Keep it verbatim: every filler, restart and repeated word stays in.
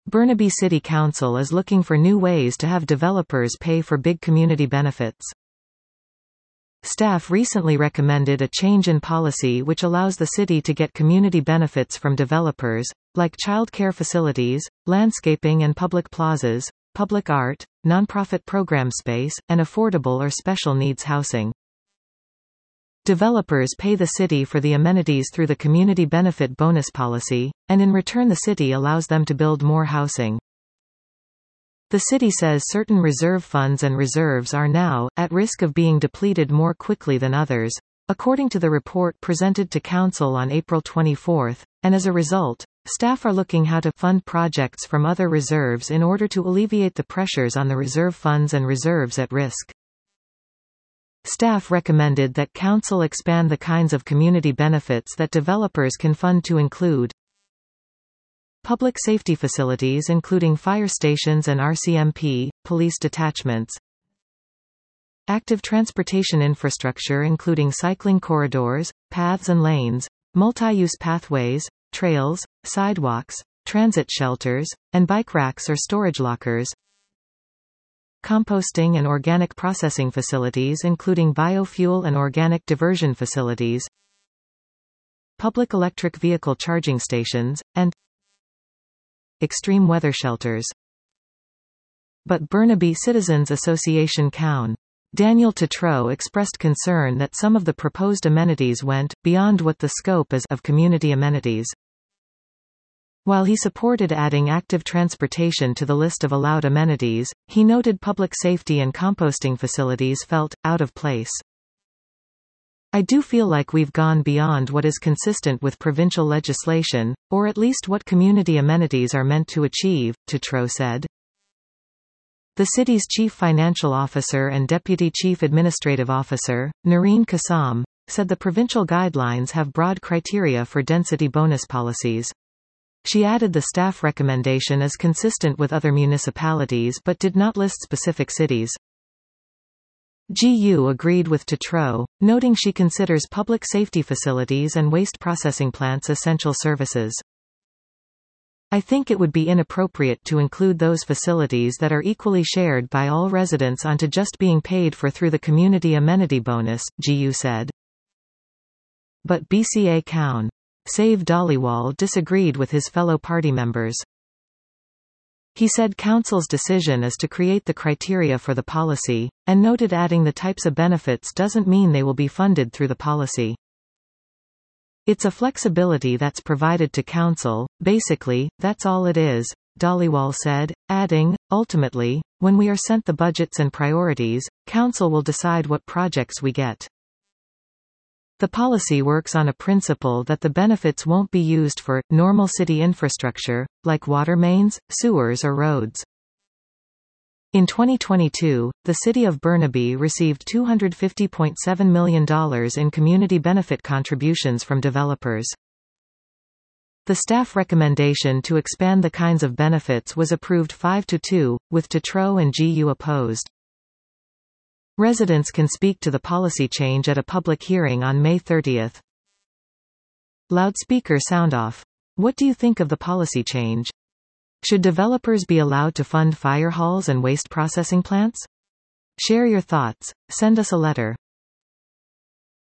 Burnaby City Council is looking for new ways to have developers pay for big community benefits. Staff recently recommended a change in policy which allows the city to get community benefits from developers, like childcare facilities, landscaping and public plazas, public art, nonprofit program space, and affordable or special needs housing. Developers pay the city for the amenities through the Community Benefit Bonus policy, and in return the city allows them to build more housing. The city says certain reserve funds and reserves are now at risk of being depleted more quickly than others, according to the report presented to Council on April twenty-fourth, and as a result, staff are looking how to fund projects from other reserves in order to alleviate the pressures on the reserve funds and reserves at risk. Staff recommended that Council expand the kinds of community benefits that developers can fund to include public safety facilities including fire stations and R C M P, police detachments, active transportation infrastructure including cycling corridors, paths and lanes, multi-use pathways, trails, sidewalks, transit shelters, and bike racks or storage lockers, composting and organic processing facilities including biofuel and organic diversion facilities, public electric vehicle charging stations, and extreme weather shelters. But Burnaby Citizens Association Coun. Daniel Tatreau expressed concern that some of the proposed amenities went beyond what the scope is of community amenities. While he supported adding active transportation to the list of allowed amenities, he noted public safety and composting facilities felt out of place. I do feel like we've gone beyond what is consistent with provincial legislation, or at least what community amenities are meant to achieve, Tatreau said. The city's chief financial officer and deputy chief administrative officer, Noreen Kassam, said the provincial guidelines have broad criteria for density bonus policies. She added the staff recommendation is consistent with other municipalities but did not list specific cities. G U agreed with Tatreau, noting she considers public safety facilities and waste processing plants essential services. I think it would be inappropriate to include those facilities that are equally shared by all residents onto just being paid for through the community amenity bonus, G U said. But B C A Coun. Save Dhaliwal disagreed with his fellow party members. He said Council's decision is to create the criteria for the policy, and noted adding the types of benefits doesn't mean they will be funded through the policy. It's a flexibility that's provided to Council, basically, that's all it is, Dhaliwal said, adding, ultimately, when we are sent the budgets and priorities, Council will decide what projects we get. The policy works on a principle that the benefits won't be used for normal city infrastructure, like water mains, sewers or roads. In twenty twenty-two, the city of Burnaby received two hundred fifty point seven million dollars in community benefit contributions from developers. The staff recommendation to expand the kinds of benefits was approved five to two, with Tatreau and G U opposed. Residents can speak to the policy change at a public hearing on May thirtieth. Loudspeaker sound off. What do you think of the policy change? Should developers be allowed to fund fire halls and waste processing plants? Share your thoughts. Send us a letter.